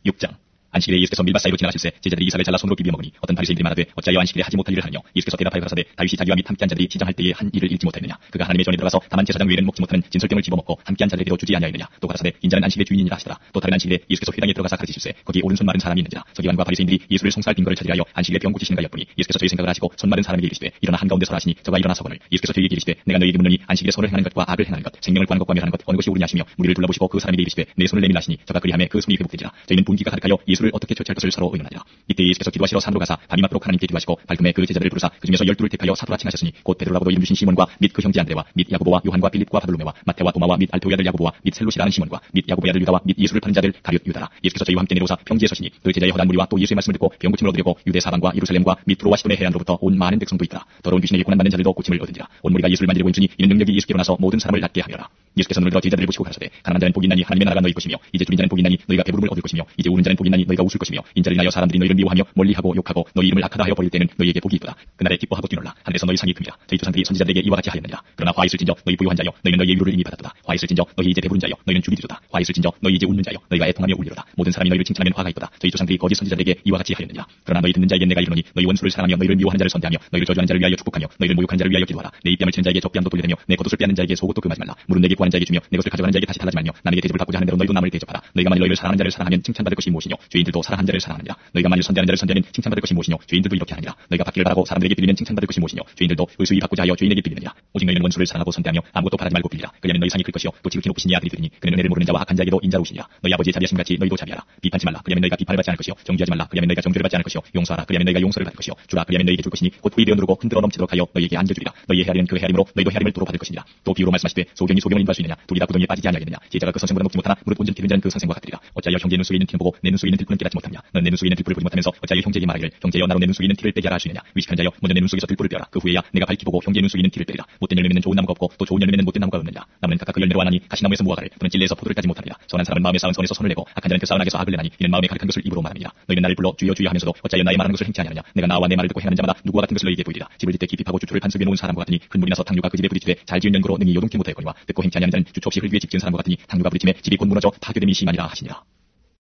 6장. 안식일에 예수께서 밀밭 사이로 지나가실새 제자들이 이삭을 잘라 손으로 비벼 먹으니 어떤 바리새인들이 말하되 어찌하여 안식일에 하지 못할 일을 하느냐. 예수께서 대답하여 가라사대 다윗이 자기와 및 함께한 자들이 시장할 때에 한 일을 잃지 못하였느냐. 그가 하나님의 전에 들어가서 다만 제사장 외에는 먹지 못하는 진설병을 집어먹고 함께한 자들에게도 주지 아니하였느냐. 또 가라사대 인자는 안식일의 주인이니라 하시더라. 또 다른 안식일에 예수께서 회당에 들어가사 가르치실새 거기 오른손 마른 사람이 있는지라. 서기관과 바리새인들이 예수를 송사할 빈거를 찾으려 하여 안식일에 병 고치시는가 였더니 예수께서 저희 생각을 하시고 손 마른 사람에게 이르시되 일어나 한가운데 서라 하시니 저가 일어나 서거늘 예수께서 저에게 이르시되 내가 너희에게 묻노니 안식일에 선을 행하는 것과 악을 행하는 것 생명을 구하는 것과 멸하는 것 어느 것이 옳으냐 하시며 무리를 둘러보시고 그 사람에게 이르시되 내 손을 내밀라 하시니 저가 그리하매 그 손이 회복되지라. 저희는 분기가 가득하여 예수를 어떻게 처치할 것을 서로 의논하니라. 이때 예수께서 기도하시러 산으로 가사 밤이 맞도록 하나님께 기도하시고 발금에 그 제자들을 부르사 그 중에서 12를 택하여 사도라 칭하셨으니 곧 베드로라고도 이름 주신 시몬과 및 그 형제 안드레와 및 야고보와 요한과 빌립과 바돌로메와 마태와 도마와 및 알페오의 아들 야고보와 및 셀롯이라는 시몬과 및 야고보의 아들 유다와 및 예수를 파는 자들 가룟 유다라. 예수께서 저희와 함께 내려오사 평지에 서시니 그 제자의 허다한 무리와 또 예수의 말씀을 듣고 병 고침을 얻으려고 유대 사방과 예루살렘과 및 두로와 시돈의 해안으로부터 온 많은 백성도 있더라. 더러운 귀신에게 고난받는 자들도 고침을 얻은지라. 온 무리가 예수를 만지려고 힘주니 이는 능력이 예수께로 나서 모든 사람을 낫게 하며라. 예수께서 눈을 들어 제자들을 보시고 가라사대 가난한 자는 복이 있나니 하나님의 나라가 너희 것이며 이제 줄인 자는 복이 있나니 너희가 배부름을 얻을 것이며 이제 우는 자는 복이 있나니 너희가 웃을 것이며 인자를 인하여 사람들이 너희를 미워하며 멀리하고 욕하고 너희 이름을 악하다 하여 버릴 때는 너희에게 복이 있도다. 그날에 기뻐하고 뛰놀라. 하늘에서 너희 상이 큽니다. 저희 조상들이 선지자들에게 이와 같이 하였느니라. 그러나 화 있을진저 너희 부유한 자여 너희는 너희의 위로를 이미 받았도다. 화 있을진저 너희 이제 배부른 자여 너희는 죽이 되도다. 화 있을진저 너희 이제 웃는 자여 너희가 애통하며 울리로다. 모든 사람이 너희를 칭찬하면 화가 있도다. 저희 조상들이 거짓 선지자들에게 이와 같이 하였느니라. 그러나 너희 듣는 자에게 내가 이르노니 너희 원수를 사랑하며 너희를 미워하는 자를 선대하며 너희를 저주하는 자를 위하여 축복하며 너희를 모욕하는 자를 위하여 기도하라. 내 입뺨을 치는 자에게 적뺨도 돌리되며 내 겉옷을 빼앗는 자에게 속옷도 금하지 말라. 물은 내게 구하는 자에게 주며 내 것을 가져가는 자에게 다시 달라지 말며 남에게 대접을 받고자 하는 대로 너희도 남을 대접하라. 너희가 만일 너희를 사랑하는 자를 사랑하면 칭찬받을 것이 무엇이뇨. 죄인들도 사랑하는 자를 사랑하느니라. 너희가 만일 선대하는 자를 선대하면 칭찬받을 것이 무엇이뇨. 죄인들도 이렇게 하느니라. 너희가 받기를 바라고 사람들에게 빌리면 칭찬받을 것이 무엇이뇨. 죄인들도 의수히 받고자 하여 죄인에게 빌리느니라. 오직 너희는 원수를 사랑하고 선대하며 아무것도 바라지 말고 빌리라. 그리하면 너희 상이 클 것이요 또 지극히 높으신 이 아들이 되리니 그는 은혜를 모르는 자와 악한 자에게도 인자로우시니라. 너희 아버지의 자비하심 같이 너희도 자비하라. 비판치 말라. 그리하면 너희가 비판을 받지 않을 것이요 정죄하지 말라. 그리하면 너희가 정죄를 받지 않을 것이요 용서하라. 그리하면 너희가 용서를 받을 것이요 주라. 그리하면 너희에게 줄 것이니 곧 후히 되어 누르고 흔들어 넘치도록 하여 너희에게 안겨주리라. 너희의 헤아림은 그 헤아림으로 너희도 헤아림을 도로 받을 것이니라. 또 비유로 말씀하시되 소경이 소경을 인도할 수 있느냐. 둘이 다 구덩이에 빠지지 아니하겠느냐. 제자가 그 선생보다 높지 못하나 무릇 온전 기른 자는 그 선생과 같으리라. 어찌하여 형제의 눈 속에 있는 티를 보고 내 눈 속에 있는 들풀은 깨닫지 못하느냐. 넌 내 눈 속에 있는 들풀을 보지 못하면서 어찌하여 형제에게 말하기를 형제여 나로 내 눈 속에 있는 티를 빼게 하라 하시느냐. 위식한 자여 먼저 내 눈 속에서 들풀을 빼라. 그 후에야 내가 밝히 보고 형제의 눈 속에 있는 티를 빼리라. 못된 열매는 좋은 나무가 없고 또 좋은 열매는 못된 나무가 없느냐. 나무는 각각 그 열매로 하나니 가시나무에서 무화과를 또는 찔레에서 포도를 따지 못하느니라. 선한 사람은 마음에 쌓은 선에서 선을 내고 악한 자는 그 쌓은 악에서 악을 내나니 이는 마음에 가득한 것을 입으로 말하느니라. 너희는 나를 불러 주여 주여 하면서도 어찌하여 나의 말하는 것을 행치 아니하느냐. 내가 나와 내 말을 듣고 행하는 자마다 누구와 같은 것을 너희에게 보이리라. 집을 짓되 깊이 파고 주초를 반석에 놓은 사람과 같으니 큰 물이 나서 탕류가 그 집에 부딪히되 잘 지은 연구로 능히 요동치 못하였거니와 듣고 행치 아니하는 자는 주초 없이 흙 위에 집 지은 사람과 같으니 탕류가 부딪힘에 집이 곧 무너져 파괴됨이 심하니라 하시니라.